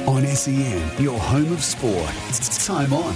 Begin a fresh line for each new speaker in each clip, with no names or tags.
On SEN, your home of sport. It's Time On.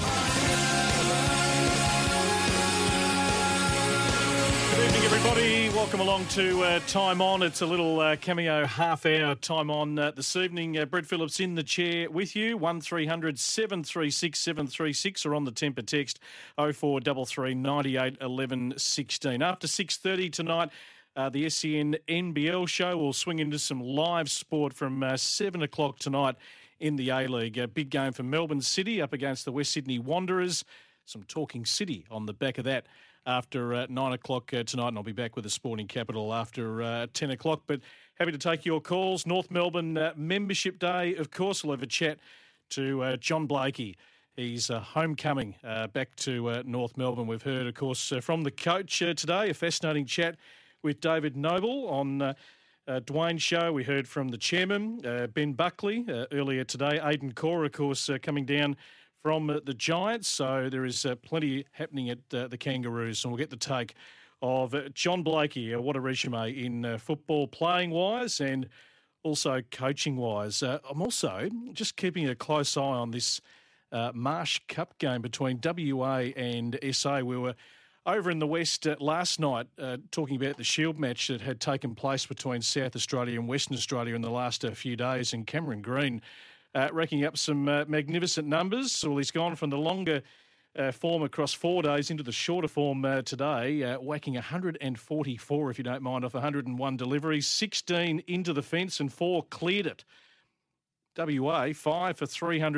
Good evening, everybody. Welcome along to Time On. It's a little cameo half-hour Time On this evening. Brett Phillips in the chair with you. 1300 736 736 or on the temper text 0433 98 11 16. After 6:30 tonight, the SEN NBL show will swing into some live sport from 7 o'clock tonight in the A-League. A big game for Melbourne City up against the West Sydney Wanderers. Some talking City on the back of that after 9 o'clock tonight, and I'll be back with the Sporting Capital after 10 o'clock. But happy to take your calls. North Melbourne Membership Day, of course. We'll have a chat to John Blakey. He's homecoming back to North Melbourne. We've heard, of course, from the coach today, a fascinating chat with David Noble on Dwayne's show. We heard from the chairman, Ben Buckley, earlier today. Aidan Corr, of course, coming down from the Giants. So there is plenty happening at the Kangaroos. And we'll get the take of John Blakey. What a resume in football playing-wise and also coaching-wise. I'm also just keeping a close eye on this Marsh Cup game between WA and SA. We were over in the West last night talking about the Shield match that had taken place between South Australia and Western Australia in the last few days, and Cameron Green racking up some magnificent numbers. Well, he's gone from the longer form across 4 days into the shorter form today, whacking 144, if you don't mind, off 101 deliveries, 16 into the fence and 4 cleared it. WA, 5 for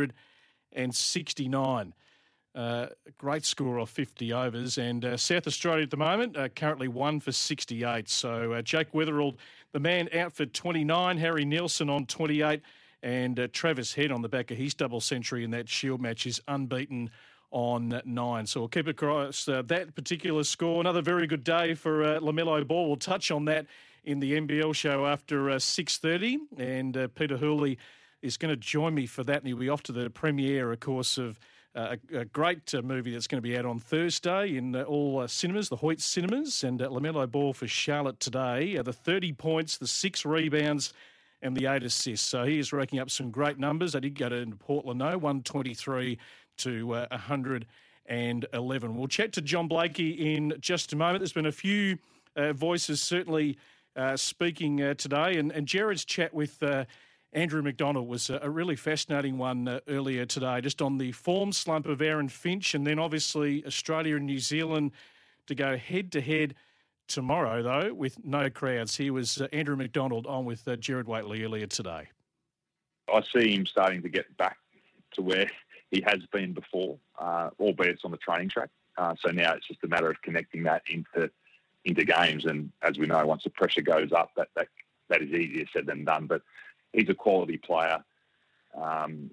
369. Great score off 50 overs. And South Australia at the moment, currently 1 for 68. So Jake Weatherald, the man, out for 29. Harry Nielsen on 28. And Travis Head on the back of his double century in that Shield match is unbeaten on 9. So we'll keep across that particular score. Another very good day for LaMelo Ball. We'll touch on that in the NBL show after 6:30. And Peter Hurley is going to join me for that. And he'll be off to the premiere, of course, of a great movie that's going to be out on Thursday in all cinemas, the Hoyt Cinemas. And LaMelo Ball for Charlotte today. The 30 points, the 6 rebounds, and the 8 assists. So he is racking up some great numbers. I did go to Portland, 123 to 111. We'll chat to John Blakey in just a moment. There's been a few voices certainly speaking today. And Jared's chat with Andrew McDonald was a really fascinating one earlier today, just on the form slump of Aaron Finch, and then obviously Australia and New Zealand to go head-to-head tomorrow, though, with no crowds. Here was Andrew McDonald on with Gerard Whateley earlier today.
I see him starting to get back to where he has been before, albeit it's on the training track. So now it's just a matter of connecting that into games. And as we know, once the pressure goes up, that is easier said than done. But he's a quality player. I'm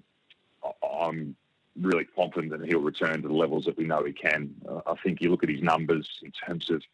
really confident that he'll return to the levels that we know he can. I think you look at his numbers in terms of,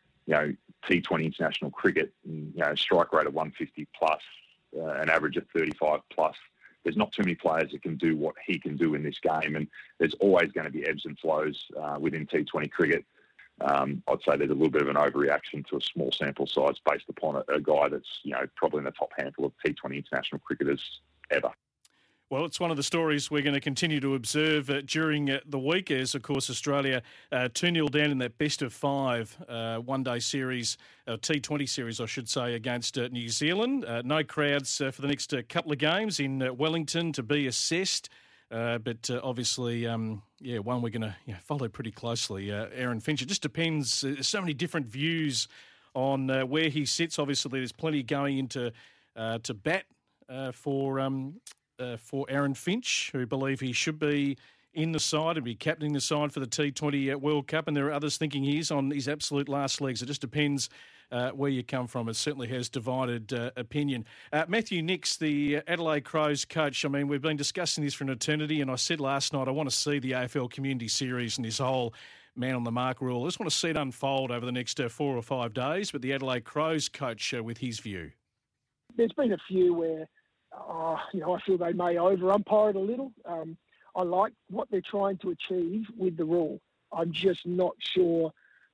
T20 international cricket, strike rate of 150 plus, an average of 35 plus. There's not too many players that can do what he can do in this game, and there's always going to be ebbs and flows within T20 cricket. I'd say there's a little bit of an overreaction to a small sample size based upon a guy that's, probably in the top handful of T20 international cricketers ever.
Well, it's one of the stories we're going to continue to observe during the week as, of course, Australia 2-0 down in that best-of-5 one-day series, T20 series, I should say, against New Zealand. No crowds for the next couple of games in Wellington to be assessed. But obviously, one we're going to follow pretty closely. Aaron Finch, it just depends. There's so many different views on where he sits. Obviously, there's plenty going into to bat for Aaron Finch, who believe he should be in the side and be captaining the side for the T20 World Cup. And there are others thinking he's on his absolute last legs. It just depends where you come from. It certainly has divided opinion. Matthew Nicks, the Adelaide Crows coach, I mean, we've been discussing this for an eternity, and I said last night I want to see the AFL Community Series and this whole man on the mark rule. I just want to see it unfold over the next 4 or 5 days, but the Adelaide Crows coach with his view.
There's been a few where I feel they may over-umpire it a little. I like what they're trying to achieve with the rule. I'm just not sure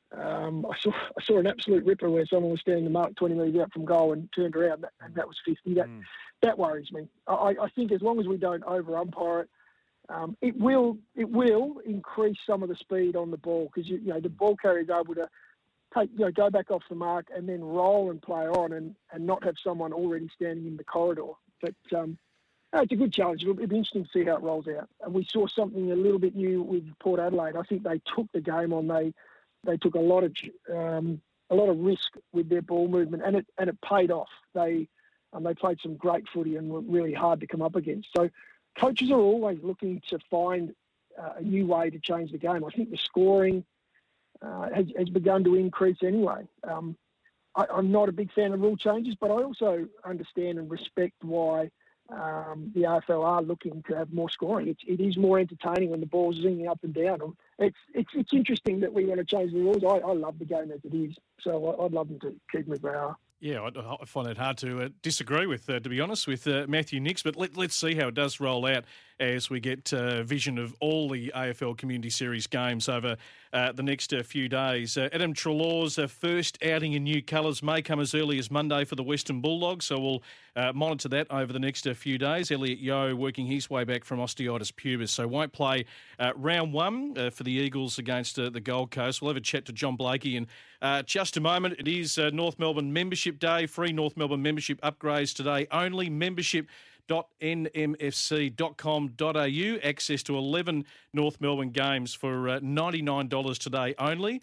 I saw an absolute ripper where someone was standing the mark 20 metres out from goal and turned around, and that was 50. That worries me. I think as long as we don't over-umpire it, it will increase some of the speed on the ball, because the ball carrier is able to go back off the mark and then roll and play on and not have someone already standing in the corridor. But it's a good challenge. It'll be interesting to see how it rolls out. And we saw something a little bit new with Port Adelaide. I think they took the game on. They took a lot of risk with their ball movement, and it paid off. They played some great footy and were really hard to come up against. So coaches are always looking to find a new way to change the game. I think the scoring has begun to increase anyway. I'm not a big fan of rule changes, but I also understand and respect why the AFL are looking to have more scoring. It is more entertaining when the ball's zinging up and down. It's interesting that we want to change the rules. I love the game as it is, so I'd love them to keep them as they are.
Yeah, I find it hard to disagree with, to be honest, with Matthew Nicks. But let's see how it does roll out as we get vision of all the AFL Community Series games over the next few days. Adam Treloar's first outing in new colours may come as early as Monday for the Western Bulldogs, so we'll monitor that over the next few days. Elliot Yeo working his way back from osteitis pubis, so won't play round one for the Eagles against the Gold Coast. We'll have a chat to John Blakey in just a moment. It is North Melbourne Membership Day. Free North Melbourne membership upgrades today only. Membership.nmfc.com.au. Access to 11 North Melbourne games for $99 today only.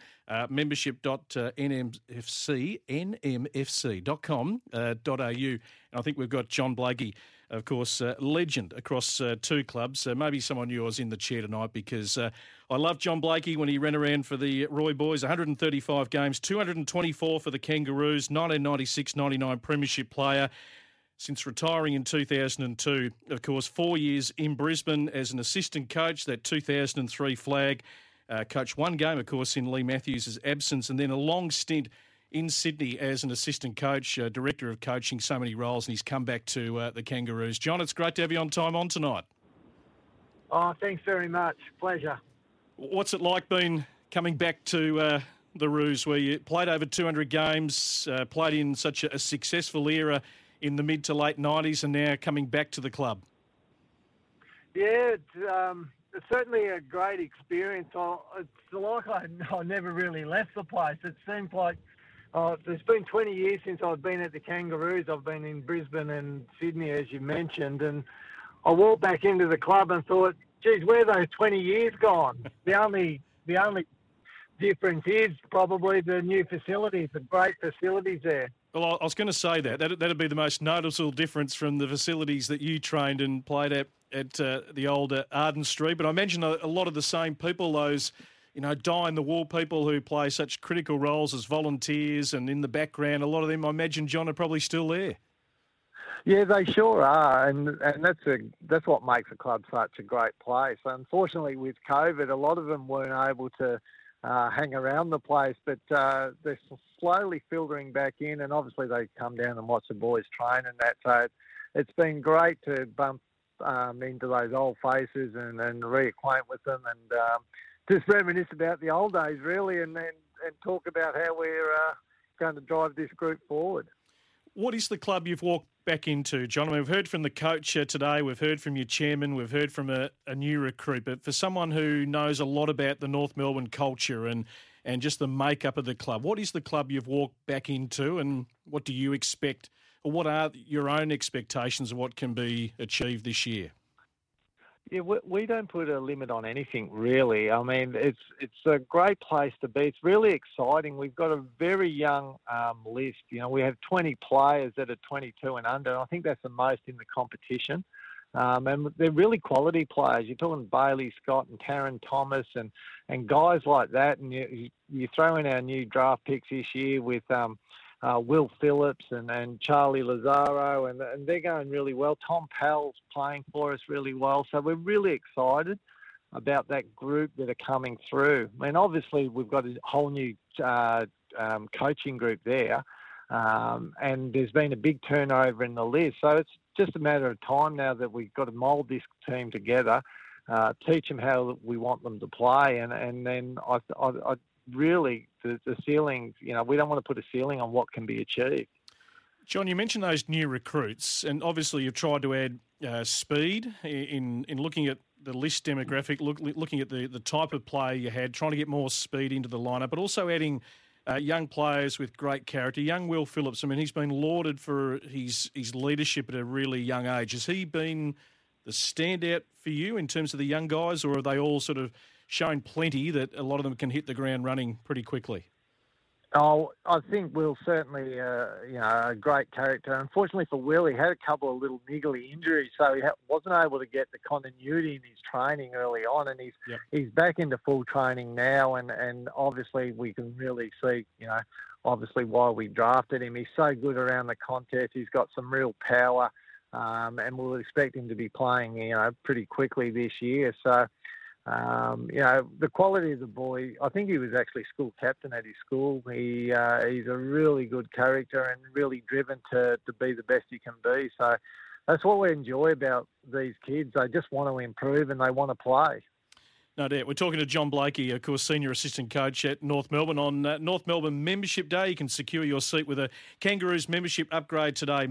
Membership.nmfc.com.au. And I think we've got John Blakey, of course, legend across two clubs. Maybe someone yours in the chair tonight, because I love John Blakey when he ran around for the Roy Boys. 135 games, 224 for the Kangaroos, 1996-99 premiership player. Since retiring in 2002, of course, 4 years in Brisbane as an assistant coach, that 2003 flag. Coached one game, of course, in Lee Matthews' absence, and then a long stint in Sydney as an assistant coach, director of coaching, so many roles, and he's come back to the Kangaroos. John, it's great to have you on Time On tonight.
Oh, thanks very much. Pleasure.
What's it like coming back to the Roos, where you played over 200 games, played in such a successful era in the mid to late 90s, and now coming back to the club?
Yeah, it's certainly a great experience. It's like I never really left the place. It seems like it's been 20 years since I've been at the Kangaroos. I've been in Brisbane and Sydney, as you mentioned, and I walked back into the club and thought, geez, where are those 20 years gone? The only difference is probably the new facilities, the great facilities there.
Well, I was going to say that'd be the most noticeable difference from the facilities that you trained and played at the old Arden Street. But I imagine a lot of the same people, those die-in-the-wall people who play such critical roles as volunteers and in the background, a lot of them, I imagine, John, are probably still there.
Yeah, they sure are, and that's what makes the club such a great place. Unfortunately, with COVID, a lot of them weren't able to hang around the place, but they're slowly filtering back in, and obviously they come down and watch the boys train and that. So it's been great to bump into those old faces and reacquaint with them, and just reminisce about the old days, really, and talk about how we're going to drive this group forward.
What is the club you've walked back into, John? I mean, we've heard from the coach today, we've heard from your chairman, we've heard from a new recruit, but for someone who knows a lot about the North Melbourne culture and just the makeup of the club, what is the club you've walked back into, and what do you expect, or what are your own expectations of what can be achieved this year?
Yeah, we don't put a limit on anything, really. I mean, it's a great place to be. It's really exciting. We've got a very young list. We have 20 players that are 22 and under. I think that's the most in the competition. And they're really quality players. You're talking Bailey Scott and Taron Thomas and guys like that. And you throw in our new draft picks this year with Will Phillips and Charlie Lazaro, and they're going really well. Tom Powell's playing for us really well. So we're really excited about that group that are coming through. I mean, obviously, we've got a whole new coaching group there, and there's been a big turnover in the list. So it's just a matter of time now that we've got to mould this team together, teach them how we want them to play, and then I really, The ceiling, we don't want to put a ceiling on what can be achieved.
John, you mentioned those new recruits, and obviously you've tried to add speed in looking at the list demographic, looking at the type of player you had, trying to get more speed into the lineup, but also adding young players with great character. Young Will Phillips, I mean, he's been lauded for his leadership at a really young age. Has he been the standout for you in terms of the young guys, or are they all sort of shown plenty that a lot of them can hit the ground running pretty quickly?
Oh, I think Will's certainly, a great character. Unfortunately for Will, he had a couple of little niggly injuries, so he wasn't able to get the continuity in his training early on, and he's back into full training now, and obviously we can really see, obviously why we drafted him. He's so good around the contest. He's got some real power, and we'll expect him to be playing, pretty quickly this year. So, the quality of the boy, I think he was actually school captain at his school. He's a really good character and really driven to be the best he can be. So that's what we enjoy about these kids. They just want to improve and they want to play.
No doubt. We're talking to John Blakey, of course, Senior Assistant Coach at North Melbourne. On North Melbourne Membership Day, you can secure your seat with a Kangaroos membership upgrade today,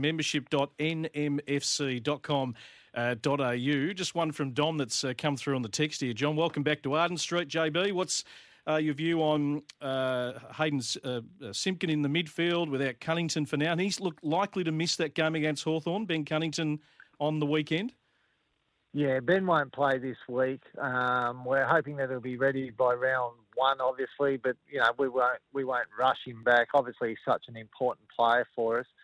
membership.nmfc.com.au. Just one from Dom that's come through on the text here. John, welcome back to Arden Street, JB. What's your view on Hayden Simpkin in the midfield without Cunnington for now? And he's looked likely to miss that game against Hawthorn, Ben Cunnington, on the weekend.
Yeah, Ben won't play this week. We're hoping that he'll be ready by round 1, obviously, but we won't rush him back. Obviously, he's such an important player for us.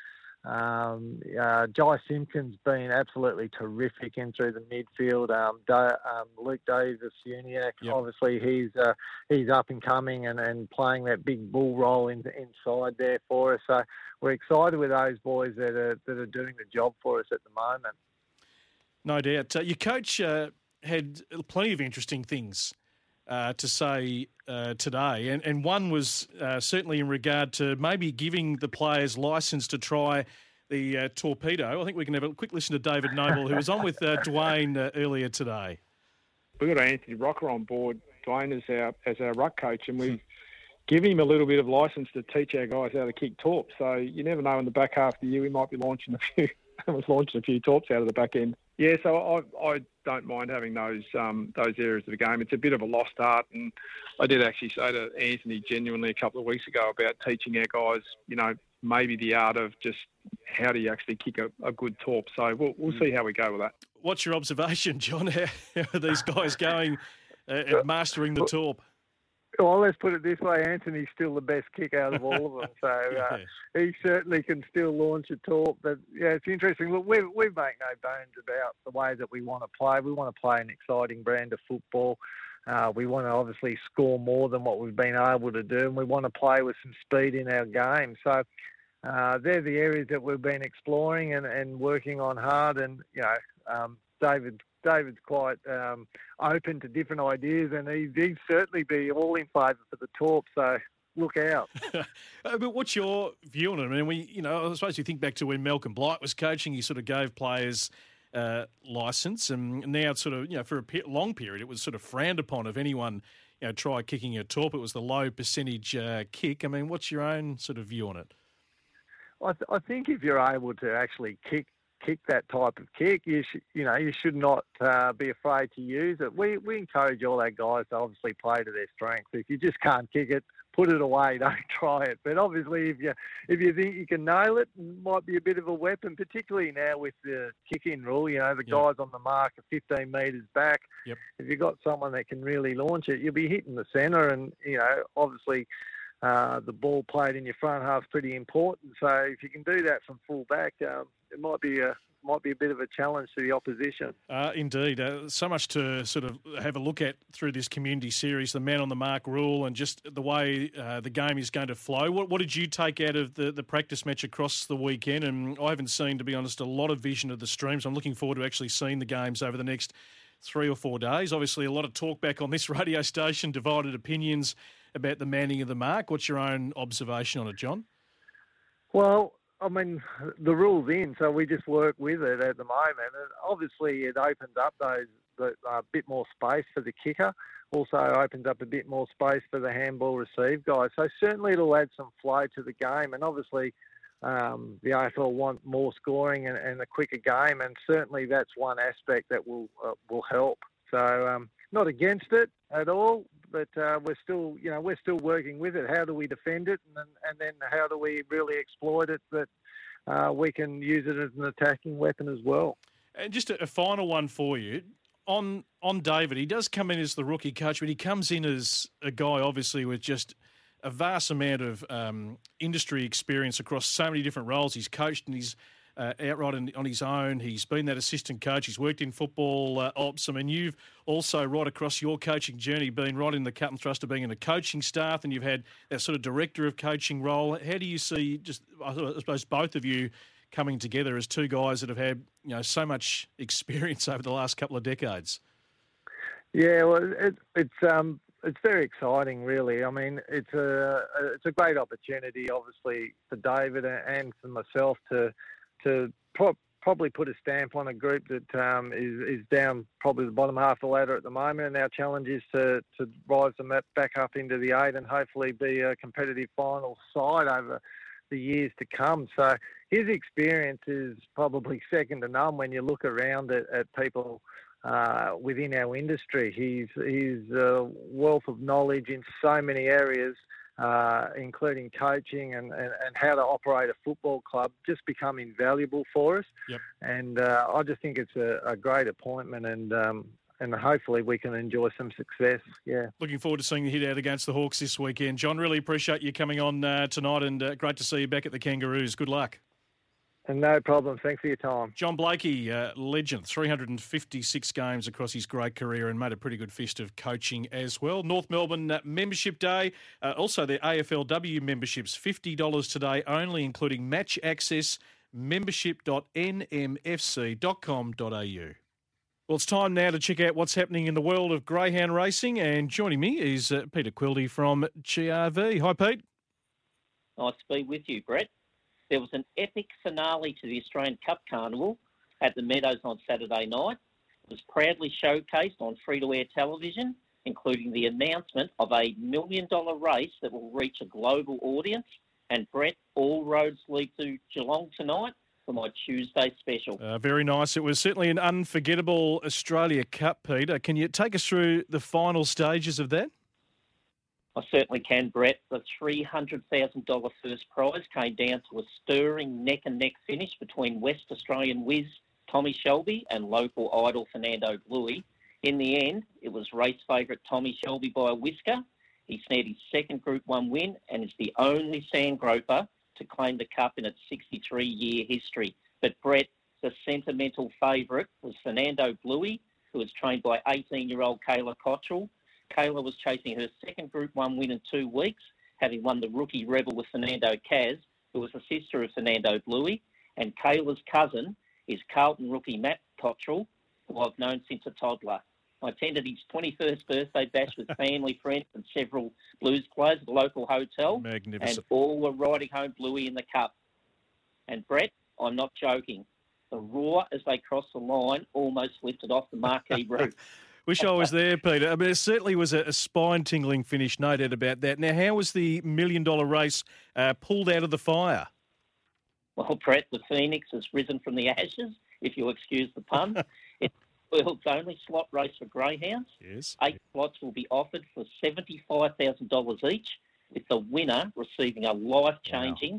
Jai Simpkin's been absolutely terrific in through the midfield. Luke Davis-Uniacke, obviously he's up and coming and playing that big bull role inside there for us. So we're excited with those boys that are doing the job for us at the moment.
No doubt. Your coach had plenty of interesting things to say today, and one was certainly in regard to maybe giving the players licence to try the torpedo. I think we can have a quick listen to David Noble, who was on with Dwayne earlier today.
We've got Anthony Rocker on board, Dwayne as our ruck coach, and we've given him a little bit of licence to teach our guys how to kick torps. So you never know, in the back half of the year we might be launching a few torps out of the back end. Yeah, so I don't mind having those areas of the game. It's a bit of a lost art, and I did actually say to Anthony genuinely a couple of weeks ago about teaching our guys, maybe the art of just how do you actually kick a good torp. So we'll see how we go with that.
What's your observation, John? How are these guys going at mastering the torp?
Well, let's put it this way. Anthony's still the best kick out of all of them. So he certainly can still launch a torp. But, it's interesting. Look, we make no bones about the way that we want to play. We want to play an exciting brand of football. We want to obviously score more than what we've been able to do, and we want to play with some speed in our game. So they're the areas that we've been exploring and working on hard. And, David's quite open to different ideas, and he'd certainly be all in favour for the torp, so look out.
But what's your view on it? I mean, I suppose you think back to when Malcolm Blight was coaching, he sort of gave players licence, and now it's sort of, for a long period, it was sort of frowned upon if anyone, tried kicking a torp. It was the low percentage kick. I mean, what's your own sort of view on it?
I think if you're able to actually kick that type of kick, you should not be afraid to use it. We encourage all our guys to obviously play to their strengths. If you just can't kick it, put it away. Don't try it. But obviously, if you think you can nail it, it might be a bit of a weapon, particularly now with the kick-in rule. The guys on the mark are 15 metres back.
Yep. If
you've got someone that can really launch it, you'll be hitting the centre, and obviously. The ball played in your front half is pretty important. So if you can do that from full back, it might be a bit of a challenge to the opposition.
Indeed. So much to sort of have a look at through this community series, the man on the mark rule and just the way the game is going to flow. What did you take out of the practice match across the weekend? And I haven't seen, to be honest, a lot of vision of the streams. I'm looking forward to actually seeing the games over the next 3 or 4 days. Obviously, a lot of talk back on this radio station, divided opinions about the manning of the mark. What's your own observation on it, John?
Well, I mean, the rule's in, so we just work with it at the moment. And obviously, it opens up a bit more space for the kicker. Also opens up a bit more space for the handball receive guys. So certainly it'll add some flow to the game. And obviously the AFL want more scoring and a quicker game. And certainly that's one aspect that will help. So not against it at all, but we're still working with it. How do we defend it, and then how do we really exploit it that we can use it as an attacking weapon as well?
And just a final one for you. On David, he does come in as the rookie coach, but he comes in as a guy, obviously, with just a vast amount of industry experience across so many different roles. He's coached and he's outright on his own. He's been that assistant coach. He's worked in football ops. I mean, you've also, right across your coaching journey, been right in the cut and thrust of being in the coaching staff, and you've had that sort of director of coaching role. How do you see, just I suppose, both of you coming together as two guys that have had so much experience over the last couple of decades?
Yeah, well, it's very exciting, really. I mean, it's a great opportunity, obviously, for David and for myself to probably put a stamp on a group that is down probably the bottom half of the ladder at the moment, and our challenge is to rise them back up into the 8 and hopefully be a competitive final side over the years to come. So his experience is probably second to none when you look around at people within our industry. He's a wealth of knowledge in so many areas, including coaching and how to operate a football club, just become invaluable for us.
Yep.
And I just think it's a great appointment, and hopefully we can enjoy some success. Yeah.
Looking forward to seeing you hit out against the Hawks this weekend. John, really appreciate you coming on tonight, and great to see you back at the Kangaroos. Good luck.
And no problem. Thanks for your time.
John Blakey, legend, 356 games across his great career, and made a pretty good fist of coaching as well. North Melbourne Membership Day. Also, their AFLW memberships, $50 today only, including match access, membership.nmfc.com.au. Well, it's time now to check out what's happening in the world of greyhound racing, and joining me is Peter Quilty from GRV. Hi, Pete.
Nice to be with you, Brett. There was an epic finale to the Australian Cup Carnival at the Meadows on Saturday night. It was proudly showcased on free-to-air television, including the announcement of a $1 million race that will reach a global audience. And Brett, all roads lead to Geelong tonight for my Tuesday special.
Very nice. It was certainly an unforgettable Australia Cup, Peter. Can you take us through the final stages of that?
I certainly can, Brett. The $300,000 first prize came down to a stirring neck-and-neck finish between West Australian whiz Tommy Shelby and local idol Fernando Bluey. In the end, it was race favourite Tommy Shelby by a whisker. He snared his second Group 1 win and is the only sandgroper to claim the Cup in its 63-year history. But, Brett, the sentimental favourite was Fernando Bluey, who was trained by 18-year-old Kayla Cottrell. Kayla was chasing her second Group 1 win in 2 weeks, having won the Rookie Rebel with Fernando Kaz, who was a sister of Fernando Bluey. And Kayla's cousin is Carlton rookie Matt Cottrell, who I've known since a toddler. I attended his 21st birthday bash with family, friends and several Blues players at the local hotel.
Magnificent.
And all were riding home Bluey in the Cup. And Brett, I'm not joking. The roar as they crossed the line almost lifted off the marquee roof.
Wish I was there, Peter. I mean, it certainly was a spine-tingling finish, no doubt about that. Now, how was the $1 million race pulled out of the fire?
Well, Brett, the Phoenix has risen from the ashes, if you'll excuse the pun. It's the world's only slot race for greyhounds.
Yes.
8 slots will be offered for $75,000 each, with the winner receiving a life-changing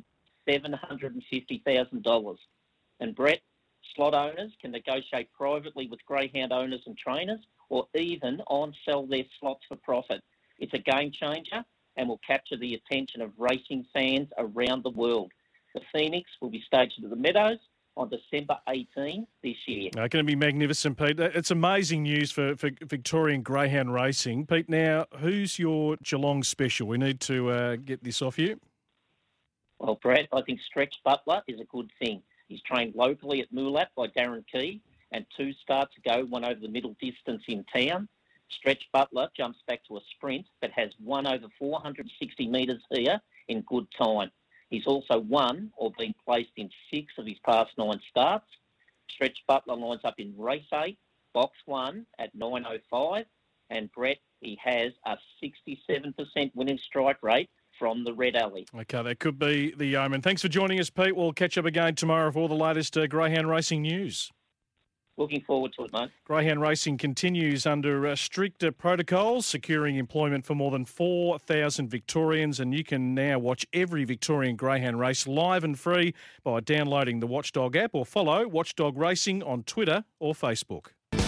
$750,000. And Brett, slot owners can negotiate privately with greyhound owners and trainers, or even on-sell their slots for profit. It's a game changer and will capture the attention of racing fans around the world. The Phoenix will be staged at the Meadows on December 18 this year.
Going to be magnificent, Pete. It's amazing news for Victorian greyhound racing. Pete, now, who's your Geelong special? We need to get this off you.
Well, Brett, I think Stretch Butler is a good thing. He's trained locally at Moolap by Darren Key, and 2 starts ago won over the middle distance in town. Stretch Butler jumps back to a sprint, but has won over 460 metres here in good time. He's also won or been placed in 6 of his past 9 starts. Stretch Butler lines up in race 8 Box 1 at 9.05. And Brett, he has a 67% winning strike rate from the Red Alley.
Okay, that could be the omen. Thanks for joining us, Pete. We'll catch up again tomorrow for all the latest greyhound racing news.
Looking forward to it, mate.
Greyhound racing continues under strict protocols, securing employment for more than 4,000 Victorians, and you can now watch every Victorian greyhound race live and free by downloading the Watchdog app or follow Watchdog Racing on Twitter or Facebook.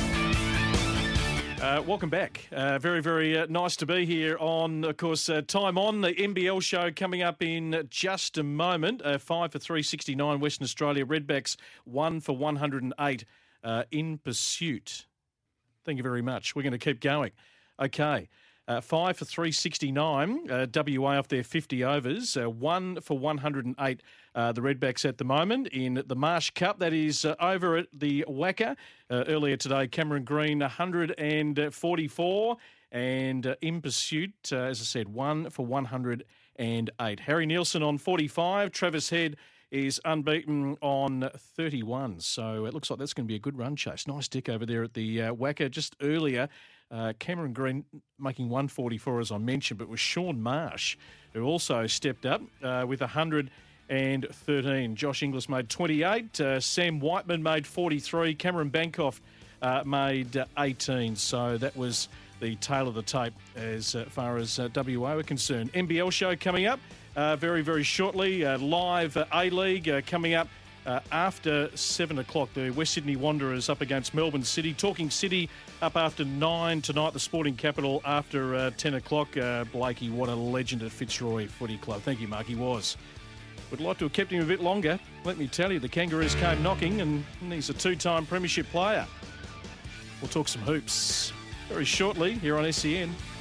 Welcome back. Very, very nice to be here on, of course, Time On, the NBL show coming up in just a moment. 5 for 369 Western Australia Redbacks, 1 for 108 in pursuit. Thank you very much. We're going to keep going. Okay. 5 for 369, WA off their 50 overs, 1 for 108, the Redbacks at the moment in the Marsh Cup. That is over at the WACA. Earlier today, Cameron Green, 144, and in pursuit, as I said, 1 for 108. Harry Nielsen on 45, Travis Head is unbeaten on 31. So it looks like that's going to be a good run chase. Nice dick over there at the WACA just earlier. Cameron Green making 144, as I mentioned, but it was Sean Marsh who also stepped up with 113. Josh Inglis made 28. Sam Whiteman made 43. Cameron Bankoff made 18. So that was the tail of the tape as far as WA were concerned. NBL show coming up very, very shortly. Live A-League coming up after 7 o'clock. The West Sydney Wanderers up against Melbourne City. Talking City up after 9 tonight. The Sporting Capital after 10 o'clock. Blakey, what a legend at Fitzroy Footy Club. Thank you, Mark. He was. Would like to have kept him a bit longer. Let me tell you, the Kangaroos came knocking, and he's a two-time premiership player. We'll talk some hoops very shortly here on SEN.